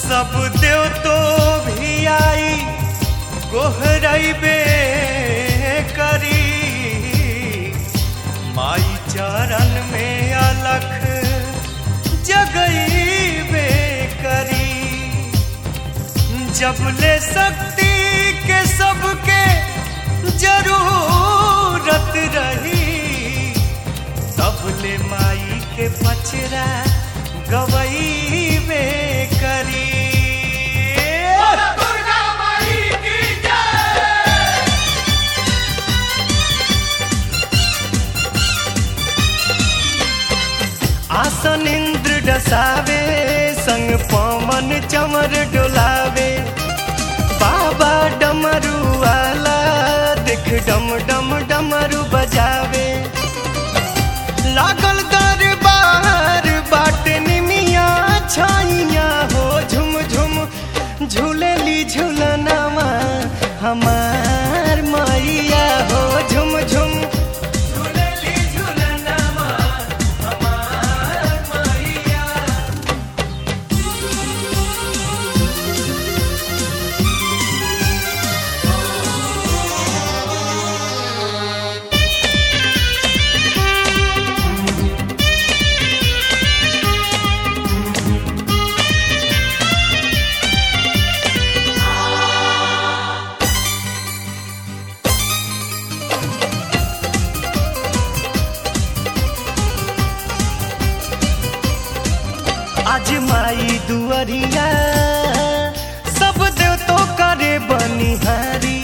सब देव तो भी आई गोहरबे करी, माई चरण में अलख जगईबे करी। जब ले शक्ति के सबके जरूरत रही, तब ले माई के पचरा गवईबे करी। दुर्गा माई की जय। आसन इंद्र डसावे, संग पवन चमर डोलावे, बाबा डमरू वाला देख डम डम डमरू बजावे। लागल दरबार बाटे निमिया छाइया हो, झुम झुम झूलेली झूलनामा हमार मैया हो, झुम झुम झूलेली झूलनामा हमार मैया। आज माई दुअरिया सब देव तो करे बनिहारी,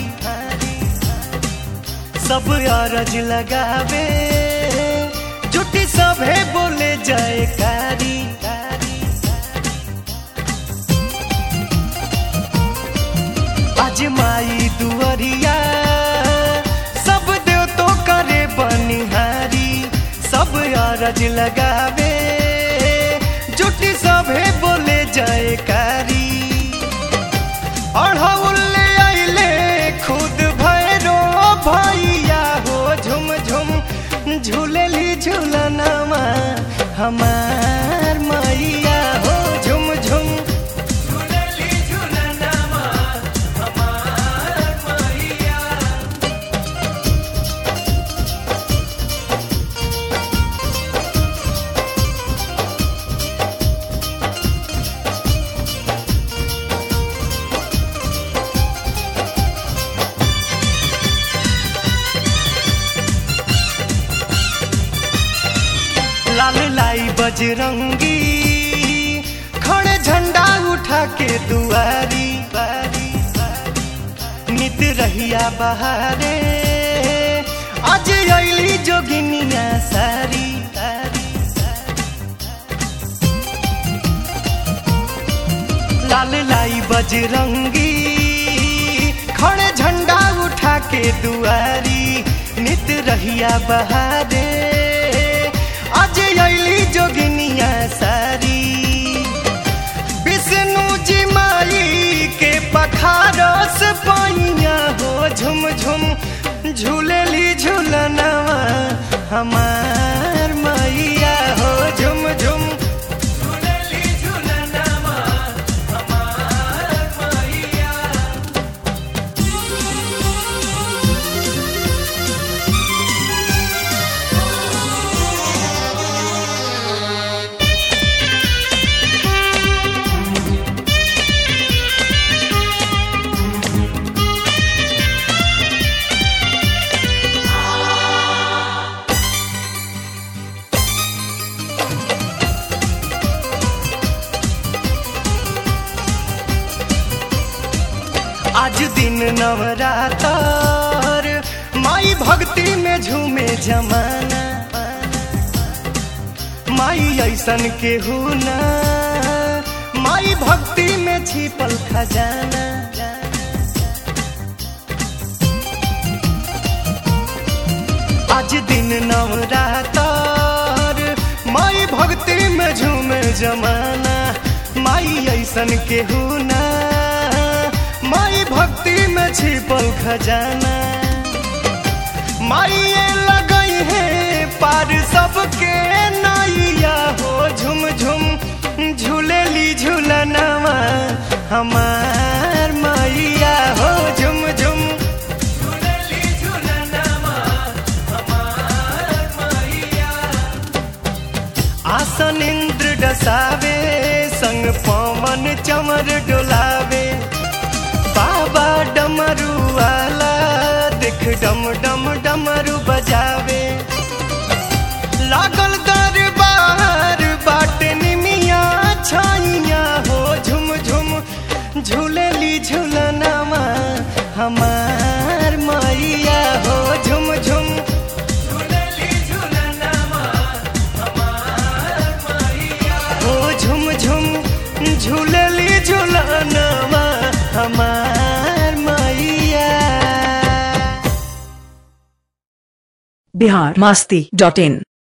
सब अरज लगावे जुटी सभे बोले जयकारी। आज माई दुअरिया सब देव तो करे बनिहारी, सब अरज लगावे जुटी सभे बोले जयकारी। अढ़ौले आइले खुद भैरो भैया हो, झुम झुम झूलेली झूलनामा हमार मैया हो, झुम झुम झूलेली झूलनामा हमार मैया। लाल लाई बजरंगी खड़े झंडा उठा के दुआरी, नित रहिया बहारे आज अइली जोगिनिया सारी। लाल लाई बजरंगी खड़े झंडा उठा के दुआरी, नित रहिया बहारे आज अइली जोगिनिया सारी। विष्णु जी माई के पखारस पाइया हो, झुम झुम झूलेली झूलनामा हमार मैया हो, झुम झुम झूलेली झूलनामा हमार मैया। आज दिन नवरातर माई भक्ति में झूमे जमाना, माई ऐसन के हुना माई भक्ति में छिपल खजाना। आज दिन नवरातर माई भक्ति में झूमे जमाना, माई ऐसन के हुना माई भक्ति में छिपल खजाना। माई लगई है पार सबके नैया हो, झुम झुम झूलेली झूलनामा हमार मैया हो झुम झुम झूलेली झूलनमा हमार मैया। आसन इंद्र डसावे संग पवन चमर डोलावे बाबा डमरू वाला देख डम डम डमरू बजावे लागल दरबार बाट निमिया छाइया हो झुम झुम झूलेली झूलनमा हमार मैया हो झुम झुम झूलेली झूलनमा हमार मैया। हो झुम झुम झूलेली झूलनमा हमार मैया। biharmasti.in